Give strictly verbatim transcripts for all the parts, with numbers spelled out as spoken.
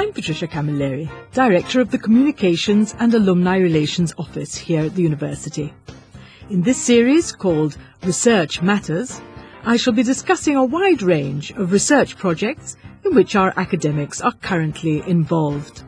I'm Patricia Camilleri, Director of the Communications and Alumni Relations Office here at the University. In this series called Research Matters, I shall be discussing a wide range of research projects in which our academics are currently involved.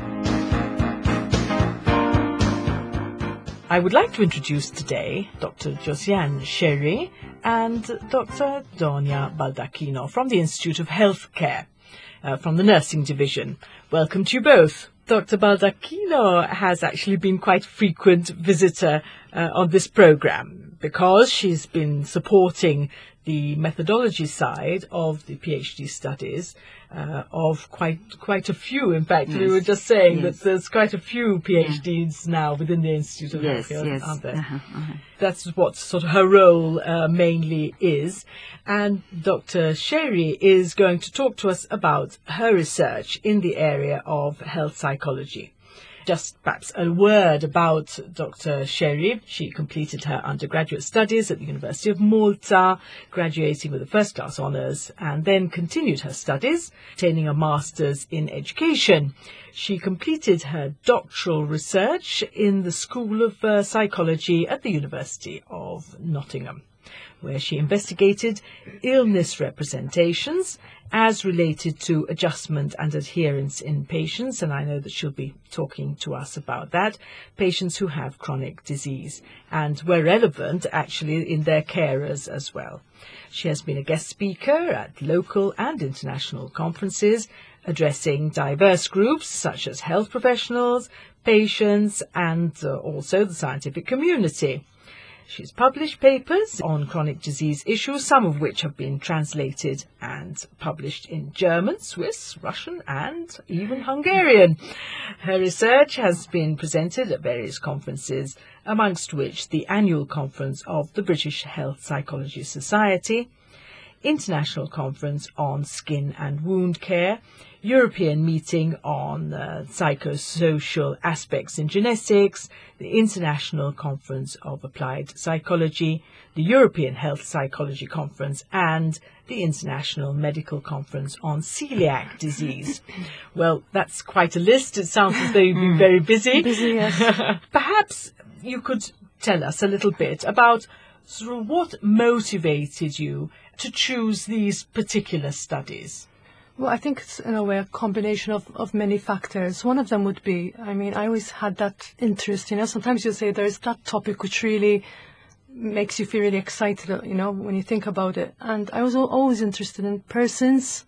I would like to introduce today Doctor Josiane Sherry and Doctor Donia Baldacchino from the Institute of Healthcare, uh, from the Nursing Division. Welcome to you both. Doctor Baldacchino has actually been quite a frequent visitor uh, on this programme because she's been supporting the methodology side of the PhD studies uh, of quite quite a few. In fact, yes. we were just saying yes. that there's quite a few PhDs yeah. now within the Institute of yes, Healthcare, yes. aren't there? Uh-huh, uh-huh. That's what sort of her role uh, mainly is. And Doctor Sherry is going to talk to us about her research in the area of health psychology. Just perhaps a word about Doctor Sherry. She completed her undergraduate studies at the University of Malta, graduating with a first-class honours, and then continued her studies, obtaining a master's in education. She completed her doctoral research in the School of uh, Psychology at the University of Nottingham, where she investigated illness representations as related to adjustment and adherence in patients, and I know that she'll be talking to us about that, patients who have chronic disease, and where relevant, actually, in their carers as well. She has been a guest speaker at local and international conferences, addressing diverse groups such as health professionals, patients, and uh, also the scientific community. She's published papers on chronic disease issues, some of which have been translated and published in German, Swiss, Russian, and even Hungarian. Her research has been presented at various conferences, amongst which the annual conference of the British Health Psychology Society, International Conference on Skin and Wound Care, European Meeting on uh, Psychosocial Aspects in Genetics, the International Conference of Applied Psychology, the European Health Psychology Conference, and the International Medical Conference on Celiac Disease. Well, that's quite a list. It sounds as though you've been very busy. Busy, yes. Perhaps you could tell us a little bit about sort of what motivated you to choose these particular studies. Well, I think it's in a way a combination of, of many factors. One of them would be, I mean, I always had that interest, you know, sometimes you say there's that topic which really makes you feel really excited, you know, when you think about it. And I was always interested in persons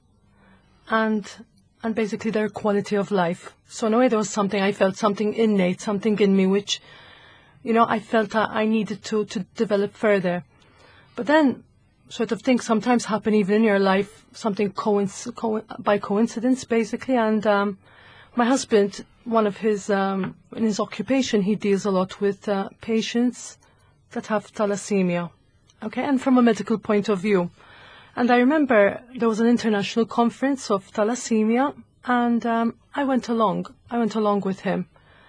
and and basically their quality of life. So in a way there was something, I felt something innate, something in me which, you know, I felt that I needed to, to develop further. But then sort of things sometimes happen even in your life, something coinc- co- by coincidence, basically. And um, my husband, one of his, um, in his occupation, he deals a lot with uh, patients that have thalassemia, okay, and from a medical point of view. And I remember there was an international conference of thalassemia, and um, I went along. I went along with him.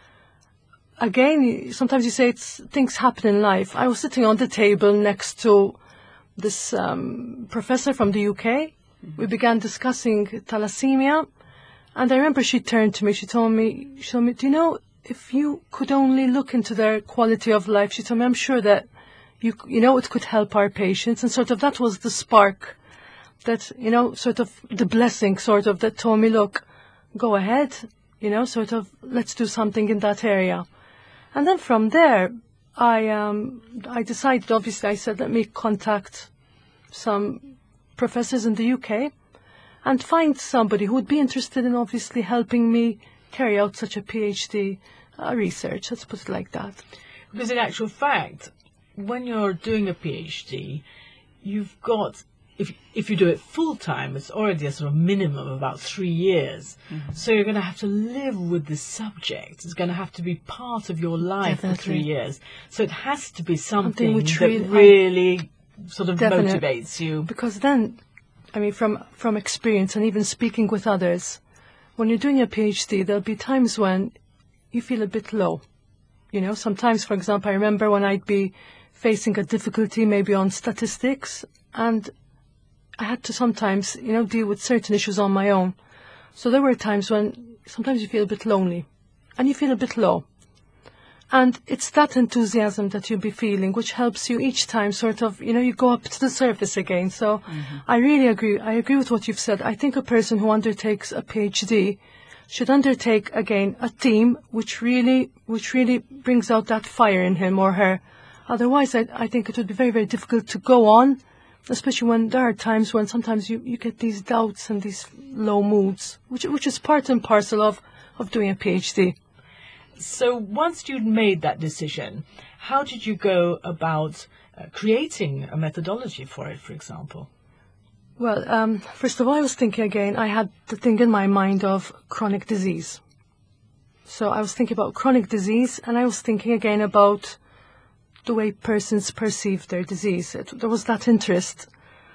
Again, sometimes you say it's, things happen in life. I was sitting on the table next to this um, professor from the U K. Mm-hmm. We began discussing thalassemia, and I remember she turned to me, she told me, she told me, do you know, if you could only look into their quality of life, she told me, I'm sure that, you you know, it could help our patients. And sort of that was the spark that, you know, sort of the blessing sort of that told me, look, go ahead, you know, sort of let's do something in that area. And then from there, I um I decided, obviously, I said, let me contact some professors in the U K and find somebody who would be interested in obviously helping me carry out such a PhD uh, research, let's put it like that. Because in actual fact, when you're doing a PhD, you've got, if if you do it full time, it's already a sort of minimum of about three years. Mm-hmm. So you're going to have to live with this subject. It's going to have to be part of your life Definitely. for three years. So it has to be something, something which that really, really sort of Definitely. motivates you. Because then, I mean, from from experience and even speaking with others, when you're doing a PhD, there'll be times when you feel a bit low. You know, sometimes, for example, I remember when I'd be facing a difficulty maybe on statistics, and I had to sometimes, you know, deal with certain issues on my own. So there were times when sometimes you feel a bit lonely and you feel a bit low. And it's that enthusiasm that you'll be feeling which helps you each time sort of, you know, you go up to the surface again. So mm-hmm. I really agree. I agree with what you've said. I think a person who undertakes a PhD should undertake, again, a theme which really, which really brings out that fire in him or her. Otherwise, I, I think it would be very, very difficult to go on, especially when there are times when sometimes you, you get these doubts and these low moods, which, which is part and parcel of, of doing a PhD. So once you'd made that decision, how did you go about uh, creating a methodology for it, for example? Well, um, first of all, I was thinking again, I had the thing in my mind of chronic disease. So I was thinking about chronic disease, and I was thinking again about the way persons perceive their disease. It, there was that interest.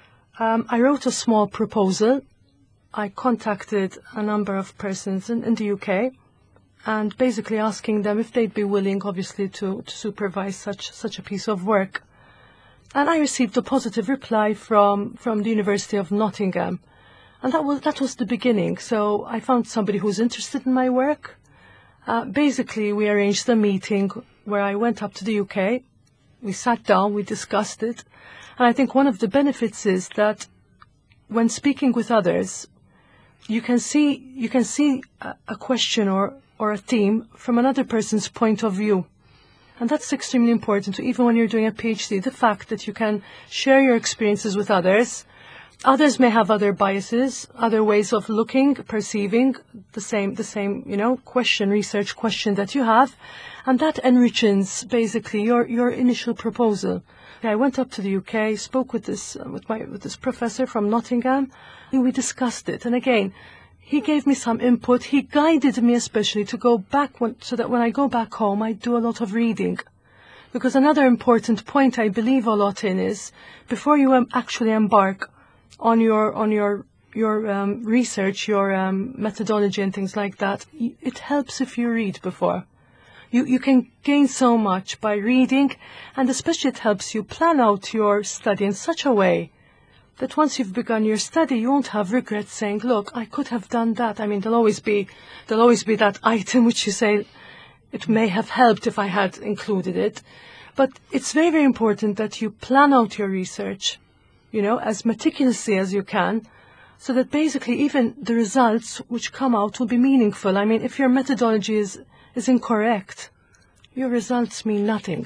Um, I wrote a small proposal. I contacted a number of persons in, in the U K, and basically asking them if they'd be willing, obviously, to, to supervise such such a piece of work. And I received a positive reply from, from the University of Nottingham. And that was that was the beginning. So I found somebody who was interested in my work. Uh, basically, we arranged a meeting where I went up to the U K. We sat down, we discussed it. And I think one of the benefits is that when speaking with others, you can see you can see a, a question or or a theme from another person's point of view. And that's extremely important, even when you're doing a PhD, the fact that you can share your experiences with others. Others may have other biases, other ways of looking, perceiving the same, the same, you know, question, research question that you have. And that enriches, basically, your, your initial proposal. I went up to the U K, spoke with this, uh, with my, with this professor from Nottingham, and we discussed it. And again, he gave me some input. He guided me especially to go back when, so that when I go back home, I do a lot of reading. Because another important point I believe a lot in is before you um, actually embark on your on your your um, research, your um, methodology and things like that, it helps if you read before. You you can gain so much by reading, and especially it helps you plan out your study in such a way that once you've begun your study, you won't have regrets saying, look, I could have done that. I mean, there'll always be, there'll always be that item which you say, it may have helped if I had included it. But it's very, very important that you plan out your research, you know, as meticulously as you can, so that basically even the results which come out will be meaningful. I mean, if your methodology is, is incorrect, your results mean nothing.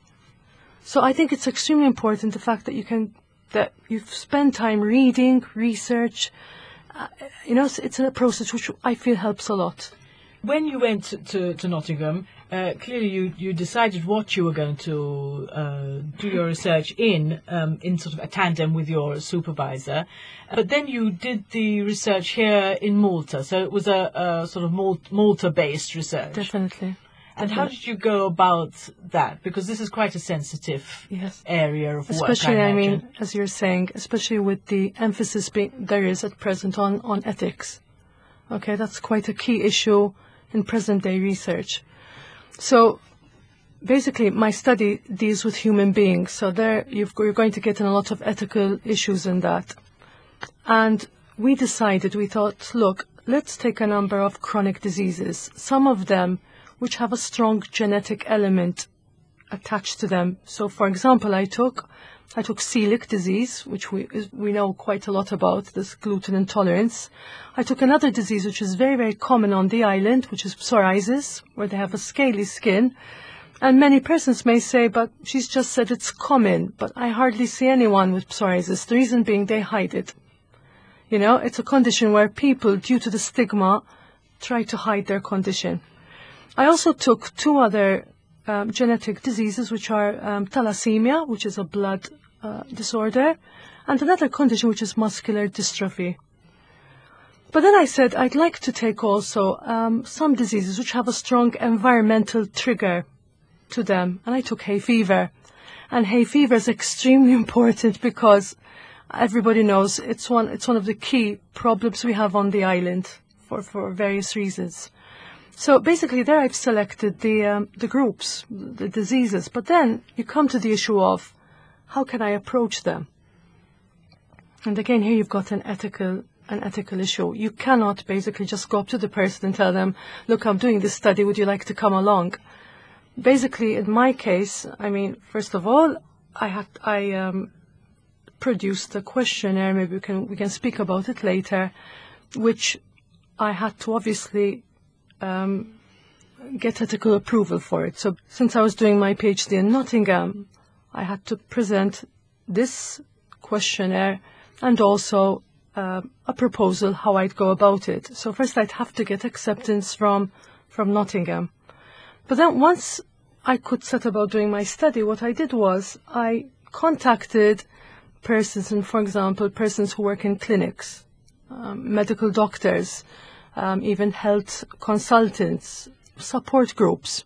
So I think it's extremely important, the fact that you can that you've spent time reading, research, uh, you know, it's, it's a process which I feel helps a lot. When you went to, to, to Nottingham, uh, clearly you, you decided what you were going to uh, do your research in, um, in sort of a tandem with your supervisor. But then you did the research here in Malta, so it was a, a sort of Malta-based research. Definitely. And how did you go about that? Because this is quite a sensitive yes. area of especially, work, I, I mean, as you're saying, especially with the emphasis being, there is at present on, on ethics. Okay, that's quite a key issue in present-day research. So, basically, my study deals with human beings. So there, you've, you're going to get in a lot of ethical issues in that. And we decided, we thought, look, let's take a number of chronic diseases. Some of them which have a strong genetic element attached to them. So, for example, I took I took celiac disease, which we we know quite a lot about, this gluten intolerance. I took another disease which is very, very common on the island, which is psoriasis, where they have a scaly skin. And many persons may say, but she's just said it's common, but I hardly see anyone with psoriasis. The reason being they hide it. You know, it's a condition where people, due to the stigma, try to hide their condition. I also took two other um, genetic diseases, which are um, thalassemia, which is a blood uh, disorder, and another condition, which is muscular dystrophy. But then I said I'd like to take also um, some diseases which have a strong environmental trigger to them, and I took hay fever. And hay fever is extremely important because everybody knows it's one, it's one of the key problems we have on the island for, for various reasons. So basically there I've selected the, um, the groups, the diseases, but then you come to the issue of how can I approach them? And again, here you've got an ethical an ethical issue. You cannot basically just go up to the person and tell them, look, I'm doing this study, would you like to come along? Basically, in my case, I mean, first of all, I had I um, produced a questionnaire, maybe we can, we can speak about it later, which I had to obviously um, get ethical approval for it. So since I was doing my PhD in Nottingham, I had to present this questionnaire and also uh, a proposal how I'd go about it. So first I'd have to get acceptance from, from Nottingham. But then once I could set about doing my study, what I did was I contacted persons, and for example, persons who work in clinics, um, medical doctors, um, even health consultants, support groups.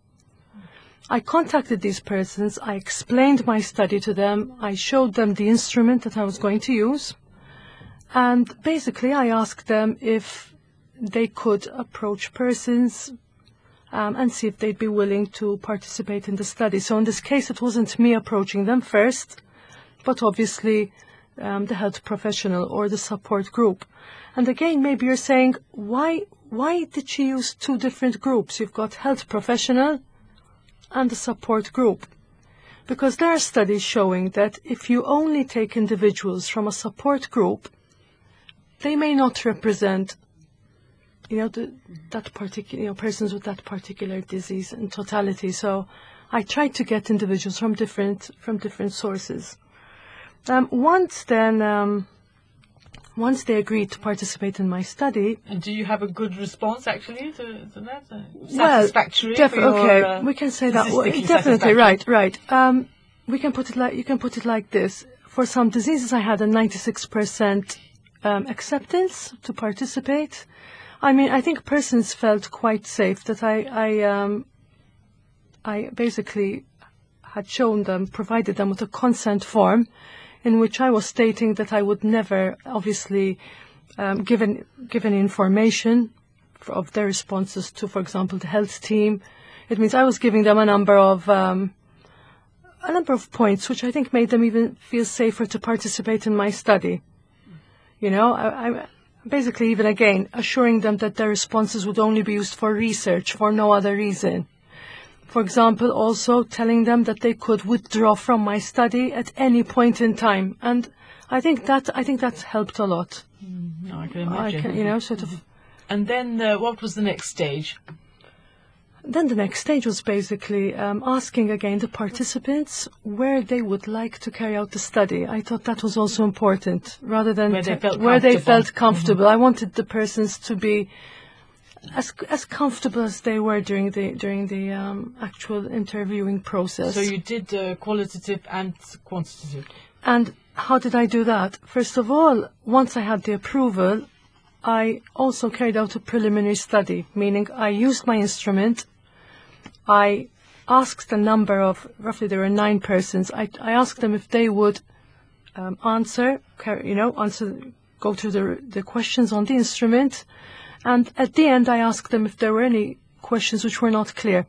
I contacted these persons, I explained my study to them, I showed them the instrument that I was going to use, and basically I asked them if they could approach persons um, and see if they'd be willing to participate in the study. So in this case, it wasn't me approaching them first, but obviously um, the health professional or the support group. And again, maybe you're saying, why, why did she use two different groups? You've got health professional and the support group. Because there are studies showing that if you only take individuals from a support group, they may not represent, you know, the, that particular, you know, persons with that particular disease in totality. So I tried to get individuals from different, from different sources. Um, once then, um, once they agreed to participate in my study. And do you have a good response, actually, to, to that? Uh, satisfactory? Well, def- your, okay, uh, we can say that. Well, definitely, right, right. Um, we can put it like, you can put it like this. For some diseases, I had a ninety-six percent um, acceptance to participate. I mean, I think persons felt quite safe that I, I, um, I basically had shown them, provided them with a consent form in which I was stating that I would never, obviously, um, give, an, give any information for, of their responses to, for example, the health team. It means I was giving them a number of um, a number of points, which I think made them even feel safer to participate in my study. You know, I, I basically even again assuring them that their responses would only be used for research, for no other reason. For example, also telling them that they could withdraw from my study at any point in time, and I think that I think that's helped a lot. Mm, no, I can imagine. I can, you know, sort of. And then, uh, what was the next stage? Then the next stage was basically um, asking again the participants where they would like to carry out the study. I thought that was also important, rather than where they felt where comfortable. They felt comfortable. Mm-hmm. I wanted the persons to be as as comfortable as they were during the during the um, actual interviewing process. So you did uh, qualitative and quantitative. And how did I do that? First of all, once I had the approval, I also carried out a preliminary study, meaning I used my instrument. I asked a number of, roughly there were nine persons, I, I asked them if they would um, answer, you know, answer, go through the, the questions on the instrument. And at the end, I asked them if there were any questions which were not clear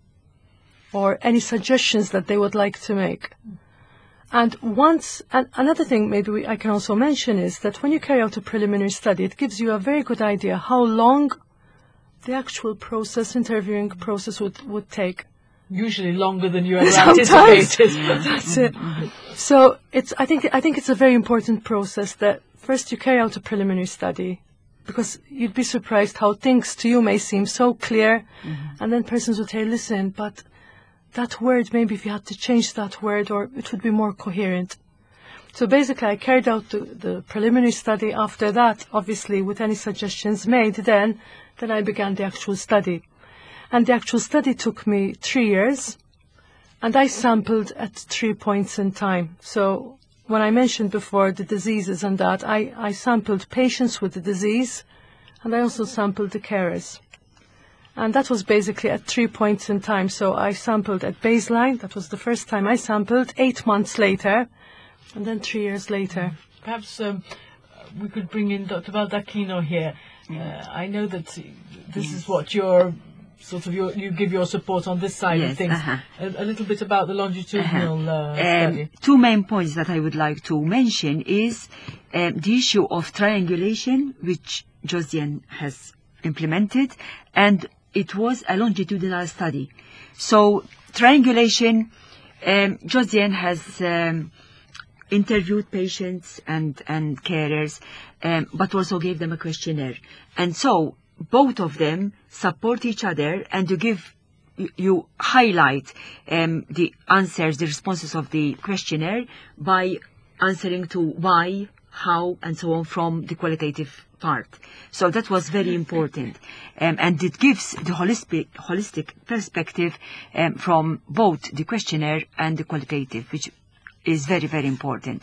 or any suggestions that they would like to make. And once, and another thing maybe we, I can also mention is that when you carry out a preliminary study, it gives you a very good idea how long the actual process, interviewing process would, would take. Usually longer than you ever anticipated. That's it. So it's, I think, I think it's a very important process that first you carry out a preliminary study, because you'd be surprised how things to you may seem so clear, mm-hmm. and then persons would say, listen, but that word, maybe if you had to change that word, or it would be more coherent. So basically, I carried out the, the preliminary study. After that, obviously, with any suggestions made, then, then I began the actual study. And the actual study took me three years, and I sampled at three points in time. So when I mentioned before the diseases and that, I, I sampled patients with the disease, and I also sampled the carers. And that was basically at three points in time. So I sampled at baseline. That was the first time I sampled, eight months later, and then three years later. Perhaps um, we could bring in Doctor Baldacchino here. Uh, I know that this is what your sort of your, you give your support on this side Yes, of things. uh-huh. A, a little bit about the longitudinal uh, study. Um, two main points that I would like to mention is um, the issue of triangulation, which Josiane has implemented, and it was a longitudinal study. So triangulation, um, Josiane has um, interviewed patients and, and carers, um, but also gave them a questionnaire. And so both of them support each other, and you give, you, you highlight um, the answers, the responses of the questionnaire by answering to why, how, and so on from the qualitative part. So that was very important. Um, and it gives the holistic, holistic perspective um, from both the questionnaire and the qualitative, which is very, very important.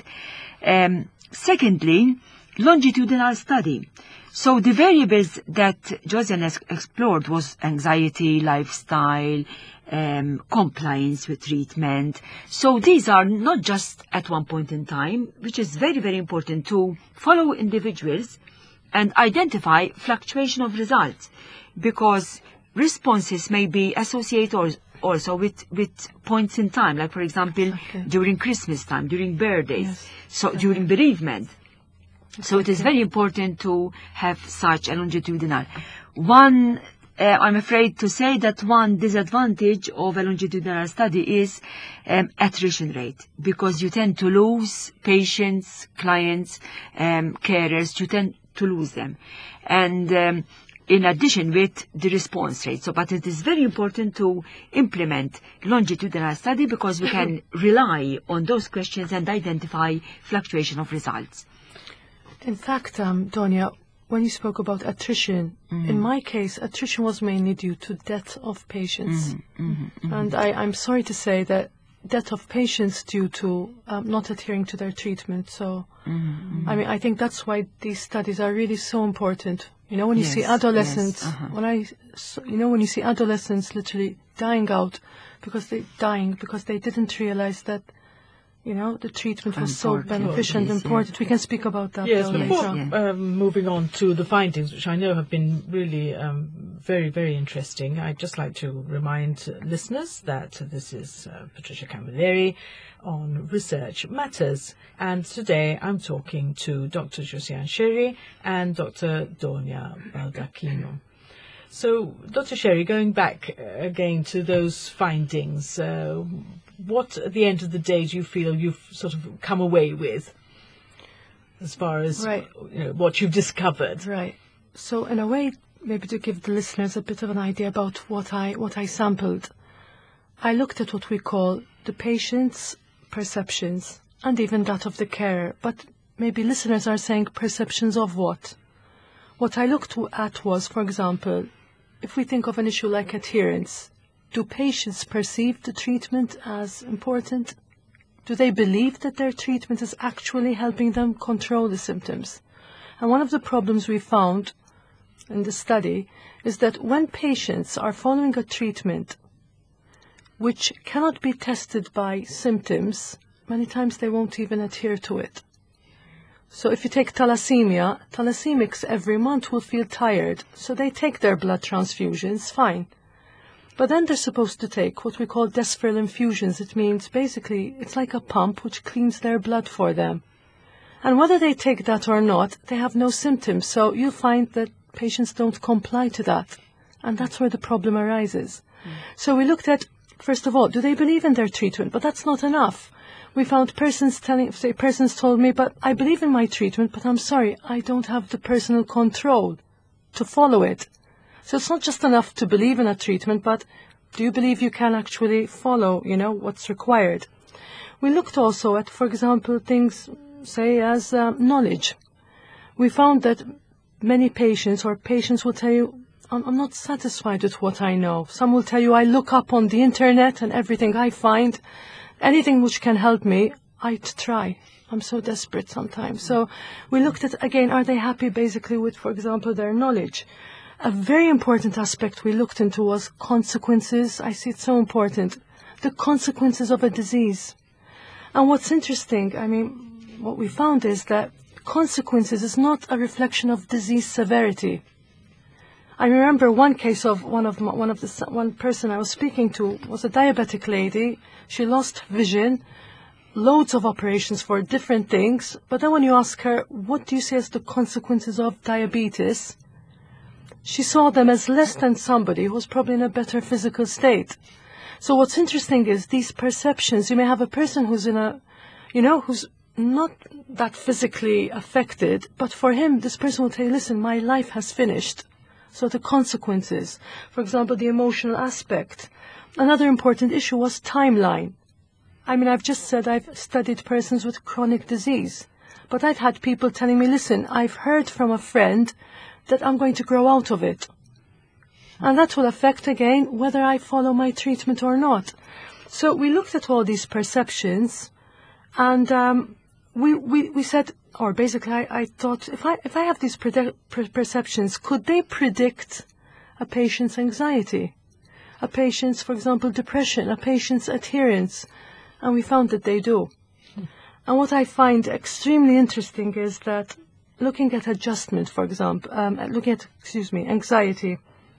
Um, secondly, longitudinal study. So the variables that Josiane has explored was anxiety, lifestyle, um, compliance with treatment. So these are not just at one point in time, which is very, very important to follow individuals and identify fluctuation of results, because responses may be associated also with, with points in time, like, for example, okay. during Christmas time, during birthdays, yes. so okay. during bereavement. So it is very important to have such a longitudinal. One, uh, I'm afraid to say that one disadvantage of a longitudinal study is um, attrition rate, because you tend to lose patients, clients, um, carers, you tend to lose them. And um, in addition with the response rate. So, but it is very important to implement longitudinal study, because we can rely on those questions and identify fluctuation of results. In fact, um, Donia, when you spoke about attrition, mm-hmm. in my case, attrition was mainly due to death of patients. Mm-hmm, mm-hmm, mm-hmm. And I, I'm sorry to say that death of patients due to um, not adhering to their treatment. So, mm-hmm. I mean, I think that's why these studies are really so important. You know, when you yes, see adolescents, yes, uh-huh. when I, so, you know, when you see adolescents literally dying out because they dying because they didn't realize that, you know, the treatment was so beneficial and important. We can speak about that yes, later. Before on. Um, moving on to the findings, which I know have been really um, very, very interesting, I'd just like to remind listeners that this is uh, Patricia Camilleri on Research Matters. And today I'm talking to Doctor Josiane Sherry and Doctor Donia Baldacchino. So, Doctor Sherry, going back again to those findings, uh, what at the end of the day do you feel you've sort of come away with as far as right. you know, what you've discovered? Right. So in a way, maybe to give the listeners a bit of an idea about what I what I sampled, I looked at what we call the patient's perceptions and even that of the carer. But maybe listeners are saying perceptions of what? What I looked at was, for example, if we think of an issue like adherence, do patients perceive the treatment as important? Do they believe that their treatment is actually helping them control the symptoms? And one of the problems we found in the study is that when patients are following a treatment which cannot be tested by symptoms, many times they won't even adhere to it. So if you take thalassemia, thalassemics every month will feel tired, so they take their blood transfusions, fine. But then they're supposed to take what we call Desferil infusions. It means basically it's like a pump which cleans their blood for them. And whether they take that or not, they have no symptoms. So you'll find that patients don't comply to that. And that's where the problem arises. Mm. So we looked at, first of all, do they believe in their treatment? But that's not enough. We found persons telling, say, persons told me, but I believe in my treatment, but I'm sorry, I don't have the personal control to follow it. So it's not just enough to believe in a treatment, but do you believe you can actually follow, you know, what's required? We looked also at, for example, things, say, as um, knowledge. We found that many patients or patients will tell you, I'm, I'm not satisfied with what I know. Some will tell you, I look up on the internet and everything I find, anything which can help me, I'd try. I'm so desperate sometimes. So we looked at, again, are they happy basically with, for example, their knowledge? A very important aspect we looked into was consequences. I see it's so important. The consequences of a disease. And what's interesting, I mean, what we found is that consequences is not a reflection of disease severity. I remember one case of one of my, one of the one person I was speaking to was a diabetic lady. She lost vision, loads of operations for different things. But then when you ask her, what do you see as the consequences of diabetes? She saw them as less than somebody who was probably in a better physical state. So what's interesting is these perceptions. You may have a person who's in a, you know, who's not that physically affected, but for him, this person will tell you, listen, my life has finished. So the consequences, for example, the emotional aspect. Another important issue was timeline. I mean, I've just said I've studied persons with chronic disease, but I've had people telling me, listen, I've heard from a friend that I'm going to grow out of it. And that will affect, again, whether I follow my treatment or not. So we looked at all these perceptions, and um, we, we, we said, or basically I, I thought, if I, if I have these predict, per perceptions, could they predict a patient's anxiety, a patient's, for example, depression, a patient's adherence? And we found that they do. And what I find extremely interesting is that looking at adjustment, for example, um, looking at, excuse me, anxiety,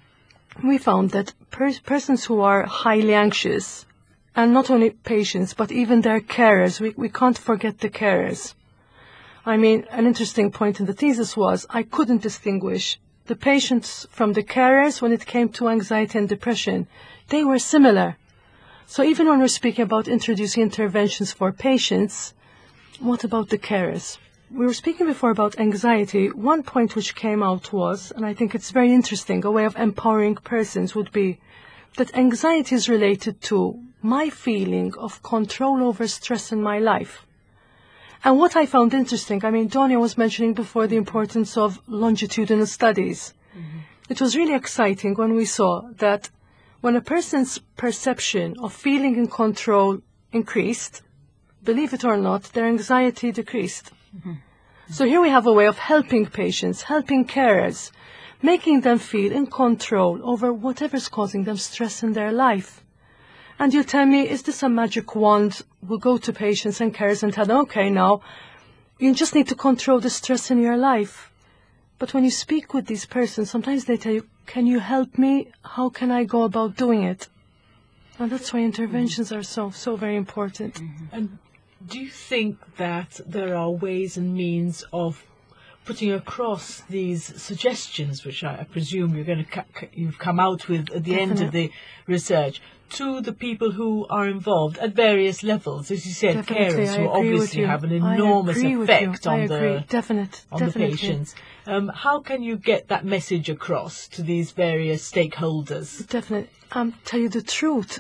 we found that per persons who are highly anxious, and not only patients, but even their carers, we, we can't forget the carers. I mean, an interesting point in the thesis was I couldn't distinguish the patients from the carers when it came to anxiety and depression. They were similar. So even when we're speaking about introducing interventions for patients, what about the carers? We were speaking before about anxiety. One point which came out was, and I think it's very interesting, a way of empowering persons would be that anxiety is related to my feeling of control over stress in my life. And what I found interesting, I mean, Donia was mentioning before the importance of longitudinal studies. Mm-hmm. It was really exciting when we saw that when a person's perception of feeling in control increased, believe it or not, their anxiety decreased. Mm-hmm. So here we have a way of helping patients, helping carers, making them feel in control over whatever's causing them stress in their life. And you tell me, is this a magic wand? We'll go to patients and carers and tell them, okay, now, you just need to control the stress in your life. But when you speak with these persons, sometimes they tell you, can you help me? How can I go about doing it? And that's why interventions mm-hmm. are so, so very important. Mm-hmm. And do you think that there are ways and means of putting across these suggestions, which I, I presume you're going to you've come out with at the Definitely. end of the research, to the people who are involved at various levels, as you said, Definitely, carers who obviously have an enormous effect on the Definite, on Definitely. the patients. Um, how can you get that message across to these various stakeholders? Definitely. Um, tell you the truth,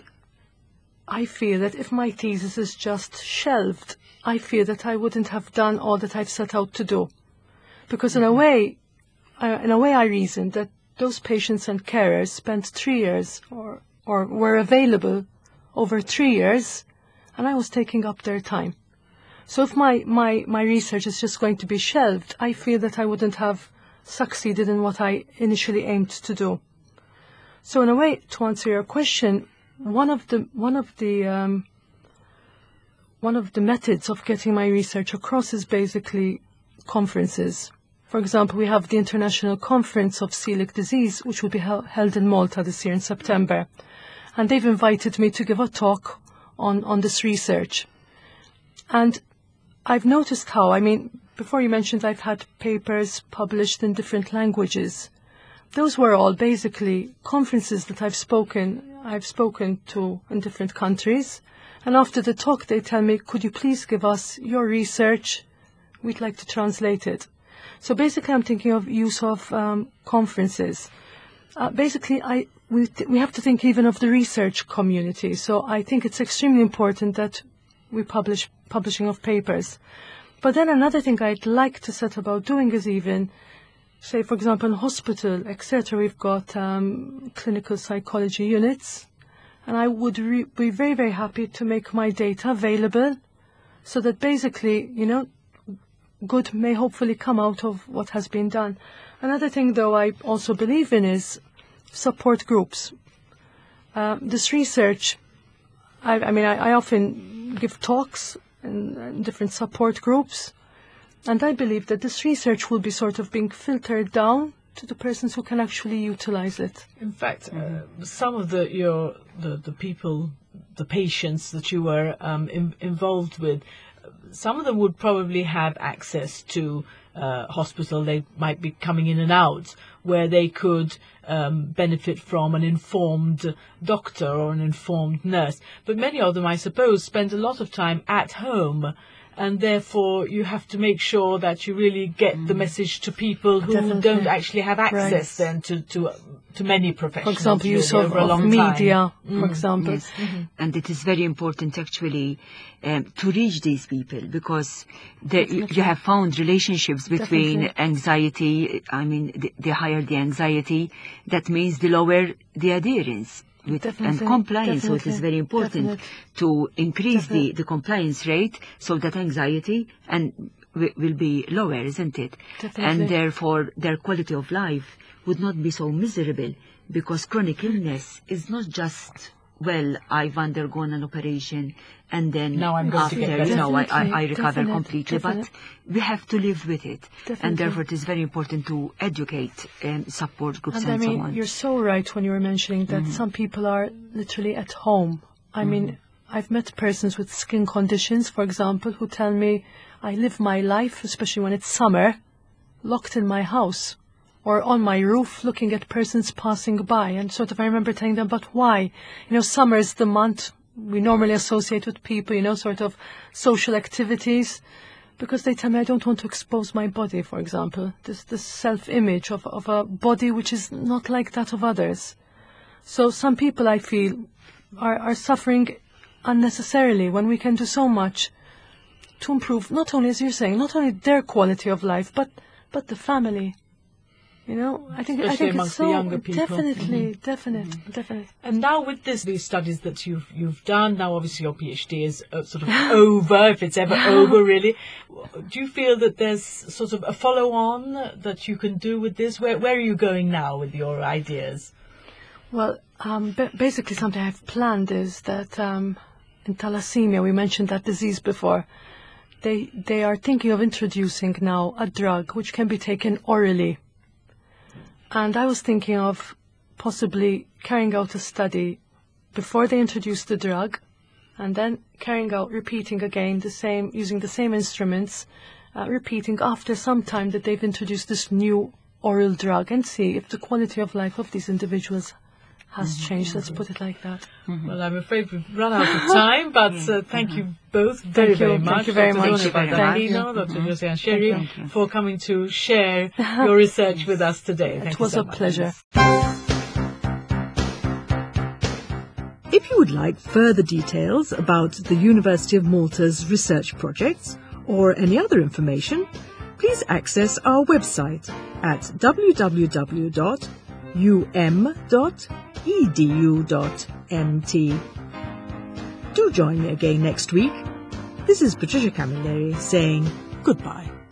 I feel that if my thesis is just shelved, I feel that I wouldn't have done all that I've set out to do. Because in a way, uh, in a way I reasoned that those patients and carers spent three years or, or were available over three years, and I was taking up their time. So if my, my, my research is just going to be shelved, I feel that I wouldn't have succeeded in what I initially aimed to do. So in a way, to answer your question, one of the, one of the, um, one of the methods of getting my research across is basically conferences. For example, we have the International Conference of Celiac Disease, which will be held in Malta this year in September. And they've invited me to give a talk on, on this research. And I've noticed how, I mean, before you mentioned I've had papers published in different languages. Those were all basically conferences that I've spoken, I've spoken to in different countries. And after the talk, they tell me, could you please give us your research? We'd like to translate it. So basically, I'm thinking of use of um, conferences. Uh, basically, I we we have to think even of the research community. So I think it's extremely important that we publish publishing of papers. But then another thing I'd like to set about doing is even, say, for example, in hospital, et cetera, we've got um, clinical psychology units, and I would re be very, very happy to make my data available, so that basically, you know, good may hopefully come out of what has been done. Another thing, though, I also believe in is support groups. Uh, this research, I, I mean, I, I often give talks in, in different support groups, and I believe that this research will be sort of being filtered down to the persons who can actually utilize it. In fact, mm-hmm. uh, some of the your the, the people, the patients that you were um, in, involved with, some of them would probably have access to uh, hospital. They might be coming in and out, where they could um, benefit from an informed doctor or an informed nurse. But many of them, I suppose, spend a lot of time at home. And therefore, you have to make sure that you really get mm. the message to people who Definitely. don't actually have access right. then to, to, to many professionals. For example, use really, of, over a long of media, time. for Mm. example. Yes. Mm-hmm. And it is very important actually um, to reach these people, because the, you have found relationships between Definitely. anxiety. I mean, the, the higher the anxiety, that means the lower the adherence. With, and compliance, definitely, so it is very important definitely. to increase Definitely. the, the compliance rate, so that anxiety and w- will be lower, isn't it? Definitely. And therefore their quality of life would not be so miserable, because chronic illness is not just, well, I've undergone an operation and then now I'm going after, to get better. you know, I, I, I recover Definitely. completely, Definitely. but we have to live with it. Definitely. And therefore it is very important to educate um, support groups And and, I mean, so on. you're so right when you were mentioning that Mm-hmm. some people are literally at home. I Mm-hmm. mean, I've met persons with skin conditions, for example, who tell me, I live my life, especially when it's summer, locked in my house or on my roof looking at persons passing by. And sort of I remember telling them, but why? You know, summer is the month we normally associate with people, you know, sort of social activities. Because they tell me I don't want to expose my body, for example. This, this self-image of, of a body which is not like that of others. So some people, I feel, are, are suffering unnecessarily when we can do so much to improve, not only, as you're saying, not only their quality of life, but, but the family. You know, I think, I Especially think it's amongst the so, younger people. definitely, Mhm. definitely, definitely. And now with this, these studies that you've you've done, now obviously your PhD is uh, sort of over, if it's ever over, really. Do you feel that there's sort of a follow-on that you can do with this? Where where are you going now with your ideas? Well, um, ba- basically something I've planned is that um, in thalassemia, we mentioned that disease before, they they are thinking of introducing now a drug which can be taken orally. And I was thinking of possibly carrying out a study before they introduce the drug, and then carrying out, repeating again the same, using the same instruments, uh, repeating after some time that they've introduced this new oral drug, and see if the quality of life of these individuals has Mm-hmm. changed. Let's put it like that. Mm-hmm. Well, I'm afraid we've run out of time, but uh, thank Mm-hmm. you both very, Thank you. very Thank much. you very Doctor much. Dona Thank you very Baldacchino, much. Doctor Mhm. Josiane Sherry, Thank you. for coming to share your research with us today. Thank It you was so a much. pleasure. If you would like further details about the University of Malta's research projects or any other information, please access our website at w w w dot u m dot e d u dot m t. Do join me again next week. This is Patricia Camilleri saying goodbye.